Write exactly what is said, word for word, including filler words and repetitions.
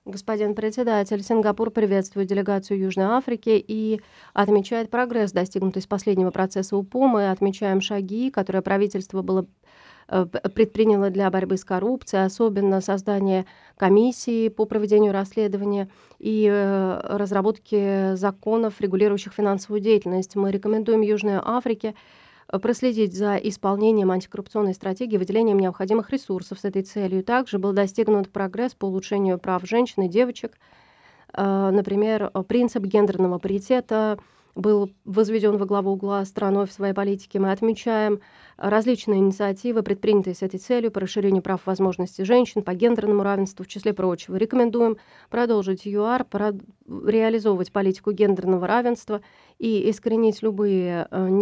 Господин председатель, Сингапур приветствует делегацию Южной Африки и отмечает прогресс, достигнутый с последнего процесса УПО. Мы отмечаем шаги, которые правительство было э, п предприняло для борьбы с коррупцией, особенно создание комиссии по проведению расследования и, э, разработки законов, регулирующих финансовую деятельность. Мы рекомендуем Южной Африке э, проследить за исполнением антикоррупционной стратегии, выделением необходимых ресурсов с этой целью. Также был достигнут прогресс по улучшению прав женщин и девочек. Э, например, э, принцип гендерного паритета был возведен во главу угла страной в своей политике. Мы отмечаем различные инициативы, предпринятые с этой целью по расширению прав и возможностей женщин, по гендерному равенству, в числе прочего. Рекомендуем продолжить ЮАР, прод- реализовывать политику гендерного равенства и искоренить любые э,